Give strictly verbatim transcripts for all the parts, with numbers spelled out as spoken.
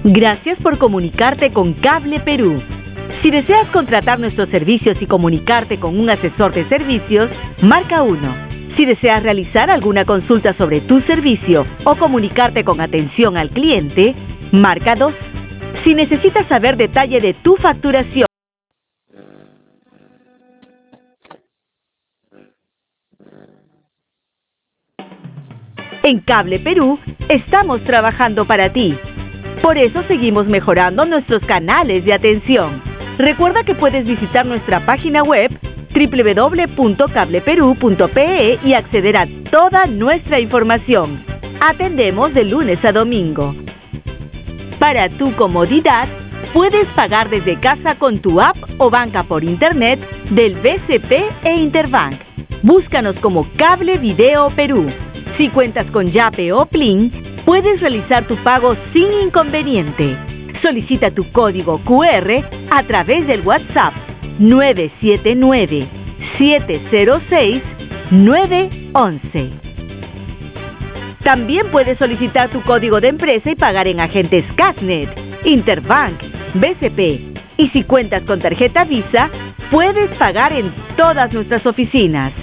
Gracias por comunicarte con Cable Perú. Si deseas contratar nuestros servicios y comunicarte con un asesor de servicios, marca uno. Si deseas realizar alguna consulta sobre tu servicio o comunicarte con atención al cliente, marca dos. Si necesitas saber detalle de tu facturación, en Cable Perú estamos trabajando para ti. Por eso seguimos mejorando nuestros canales de atención. Recuerda que puedes visitar nuestra página web doble u doble u doble u punto cable perú punto pe e y acceder a toda nuestra información. Atendemos de lunes a domingo. Para tu comodidad, puedes pagar desde casa con tu app o banca por internet del B C P e Interbank. Búscanos como Cable Video Perú. Si cuentas con Yape o Plin, puedes realizar tu pago sin inconveniente. Solicita tu código cu erre a través del WhatsApp nueve siete nueve, siete cero seis, nueve uno uno. También puedes solicitar tu código de empresa y pagar en agentes Casnet, Interbank, B C P. Y si cuentas con tarjeta Visa, puedes pagar en todas nuestras oficinas.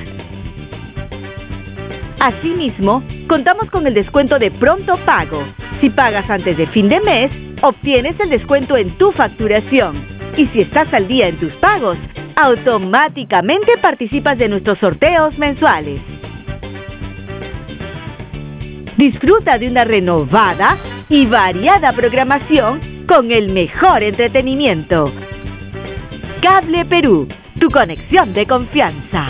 Asimismo, contamos con el descuento de pronto pago. Si pagas antes de fin de mes, obtienes el descuento en tu facturación. Y si estás al día en tus pagos, automáticamente participas de nuestros sorteos mensuales. Disfruta de una renovada y variada programación con el mejor entretenimiento. Cable Perú, tu conexión de confianza.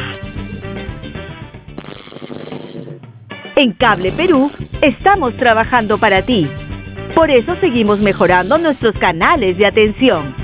En Cable Perú estamos trabajando para ti. Por eso seguimos mejorando nuestros canales de atención.